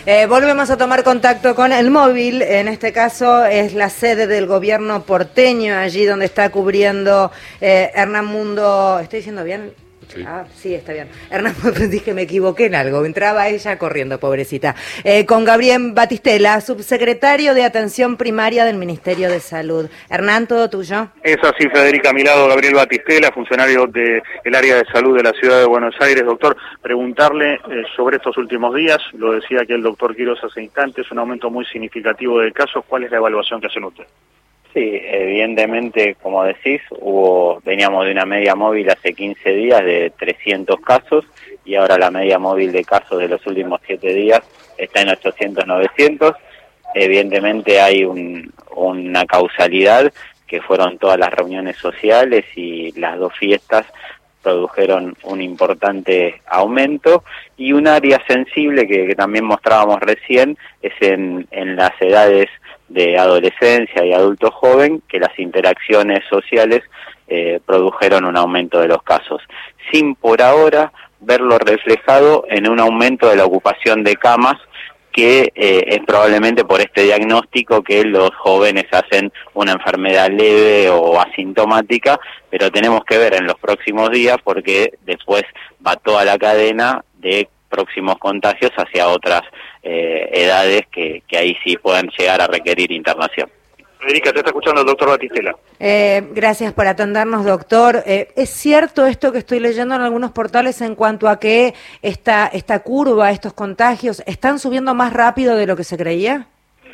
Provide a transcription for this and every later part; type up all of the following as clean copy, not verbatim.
Volvemos a tomar contacto con el móvil, en este caso es la sede del gobierno porteño, allí donde está cubriendo Hernán Mundo, ¿estoy diciendo bien? Sí. Ah, sí, está bien. Hernán, dije, me equivoqué en algo, entraba ella corriendo, pobrecita. Con Gabriel Batistela, subsecretario de Atención Primaria del Ministerio de Salud. Hernán, todo tuyo. Es así, Federica, a mi lado Gabriel Batistela, funcionario del área de salud de la ciudad de Buenos Aires. Doctor, preguntarle sobre estos últimos días, lo decía que el doctor Quiroz hace instantes, un aumento muy significativo de casos. ¿Cuál es la evaluación que hacen ustedes? Sí, evidentemente, como decís, veníamos de una media móvil hace 15 días de 300 casos y ahora la media móvil de casos de los últimos 7 días está en 800, 900. Evidentemente hay una causalidad que fueron todas las reuniones sociales y las 2 fiestas produjeron un importante aumento, y un área sensible que también mostrábamos recién es en las edades de adolescencia y adulto joven, que las interacciones sociales produjeron un aumento de los casos, sin por ahora verlo reflejado en un aumento de la ocupación de camas, que es probablemente por este diagnóstico que los jóvenes hacen una enfermedad leve o asintomática, pero tenemos que ver en los próximos días, porque después va toda la cadena de próximos contagios hacia otras edades que ahí sí pueden llegar a requerir internación. Federica, te está escuchando el doctor Batistela. Gracias por atendernos, doctor. ¿Es cierto esto que estoy leyendo en algunos portales en cuanto a que esta curva, estos contagios, están subiendo más rápido de lo que se creía?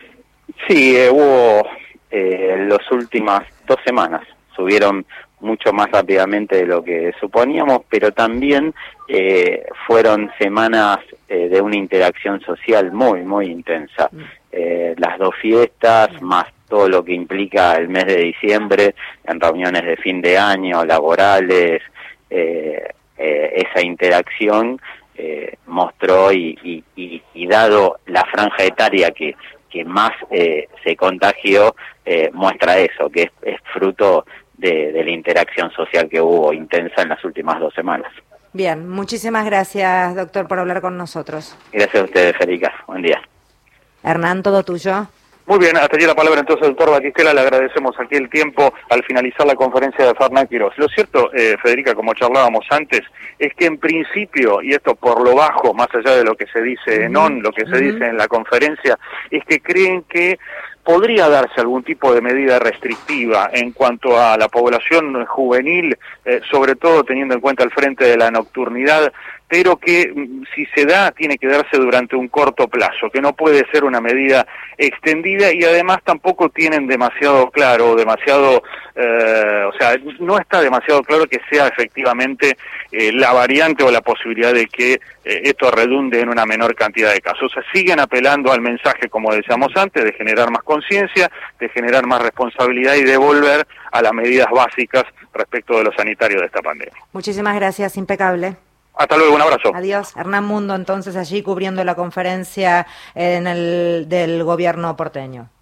Sí, hubo las últimas 2 semanas, subieron mucho más rápidamente de lo que suponíamos, pero también fueron semanas de una interacción social muy, muy intensa. Las 2 fiestas, más todo lo que implica el mes de diciembre, en reuniones de fin de año, laborales, esa interacción mostró y dado la franja etaria que más se contagió, muestra eso, que es fruto de la interacción social que hubo intensa en las últimas 2 semanas. Bien, muchísimas gracias, doctor, por hablar con nosotros. Gracias a ustedes, Federica. Buen día. Hernán, ¿todo tuyo? Muy bien, hasta allí la palabra entonces, doctor Batistela. Le agradecemos aquí el tiempo al finalizar la conferencia de Hernán Quiroz. Lo cierto, Federica, como charlábamos antes, es que en principio, y esto por lo bajo, más allá de lo que se dice en ON, lo que se dice en la conferencia, es que creen que podría darse algún tipo de medida restrictiva en cuanto a la población juvenil, sobre todo teniendo en cuenta el frente de la nocturnidad, pero que si se da, tiene que darse durante un corto plazo, que no puede ser una medida extendida, y además tampoco tienen demasiado claro, no está demasiado claro que sea efectivamente la variante o la posibilidad de que esto redunde en una menor cantidad de casos. O sea, siguen apelando al mensaje, como decíamos antes, de generar más conciencia, de generar más responsabilidad y de volver a las medidas básicas respecto de lo sanitario de esta pandemia. Muchísimas gracias, impecable. Hasta luego, un abrazo. Adiós. Hernán Mundo, entonces, allí cubriendo la conferencia del gobierno porteño.